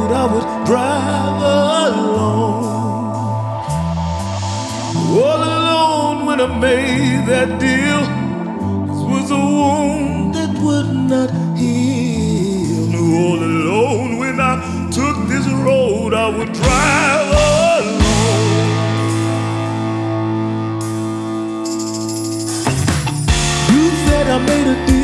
road I would drive alone. All alone when I made that deal. This was a wound that would not heal. All alone when I took this road I would drive alone. You said I made a deal.